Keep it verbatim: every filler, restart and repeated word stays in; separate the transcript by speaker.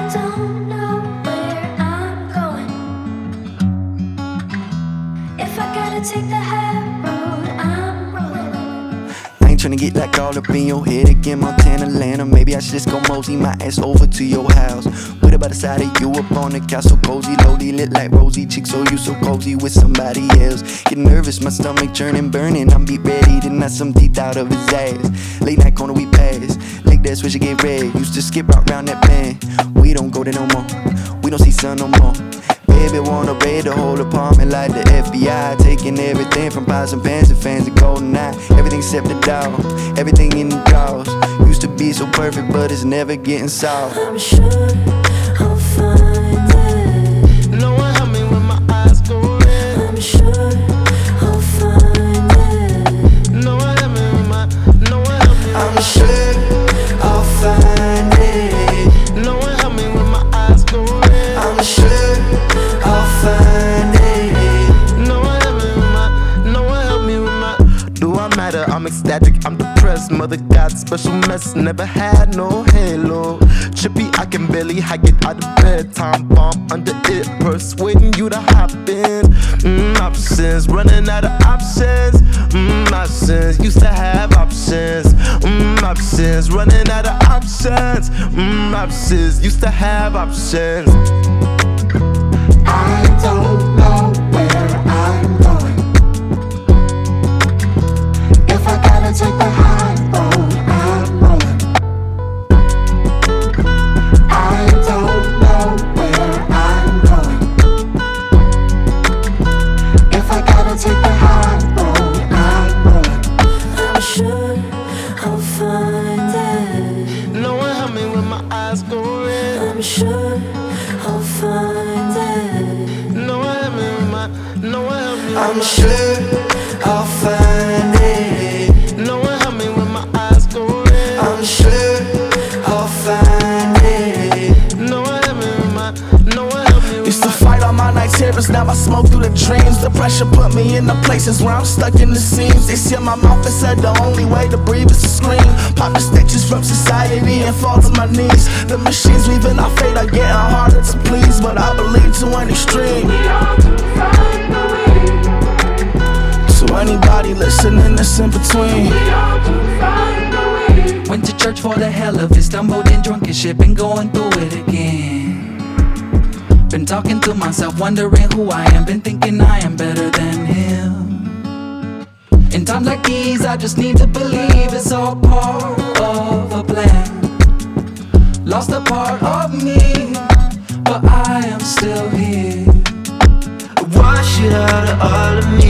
Speaker 1: don't know where I'm going. If I gotta take the high road, I'm rolling.
Speaker 2: I ain't tryna get like all up in your head again, Montana, Atlanta. Maybe I should just go mosey my ass over to your house. What about the side of you up on the couch, so cozy, lowly, lit like rosy chicks, so you so cozy with somebody else. Getting nervous, my stomach churning, burning. I'm beat ready to knock some teeth out of his ass. Late night corner we pass, lick that switch and get red. Used to skip out round that bend. We don't go there no more, we don't see sun no more. Baby wanna raid the whole apartment like the F B I, taking everything from pots and pans and fans to golden eye. Everything except the dog, everything in the drawers. Used to be so perfect, but it's never getting solved.
Speaker 1: I'm sure I'll find it.
Speaker 3: No one help me when my eyes go red.
Speaker 1: I'm sure I'll find it.
Speaker 3: No one help me when my, no one help me.
Speaker 2: I'm sure I'll find it.
Speaker 3: No one help me when my eyes go red.
Speaker 2: I'm sure I'll find it.
Speaker 3: No one help me with my, no one help me with my. Do I matter? I'm ecstatic, I'm depressed. Mother got special mess, never had no halo. Trippy, I can barely hike it out of bed. Time bomb under it, persuading you to hop in. Mmm, options, running out of options. Mmm, options, used to have options. Mmm, options, running out of options. Mmm, options, used to have options.
Speaker 4: I don't know where I'm going. If I gotta take the high road, I'm rolling. I don't know where I'm going. If I gotta take the high road, I'm rolling.
Speaker 1: I'm sure I'll find it.
Speaker 3: No one help me when my eyes go red.
Speaker 1: I'm sure I'll find it.
Speaker 3: No one help me with my, no one help me.
Speaker 2: I'm sure I'll find it.
Speaker 3: No one help me when my eyes go red.
Speaker 2: I'm sure I'll find it.
Speaker 3: No one help me with my, no one help me with
Speaker 5: Used to
Speaker 3: my.
Speaker 5: fight all my night terrors, now I smoke through the dreams. The pressure put me in the places where I'm stuck in the seams. They seal my mouth and said the only way to breathe is to scream. Pop the stitches from society and fall to my knees. The machines weaving our fate are getting harder to please, but I believe to an extreme. So anybody listening that's in between,
Speaker 6: went to church for the hell of it, stumbled and drunk as shit, been going through it again. Been talking to myself, wondering who I am, been thinking I am better than him. In times like these, I just need to believe it's all part of a plan. Lost a part of me, but I am still here.
Speaker 3: Wash it out of all of me.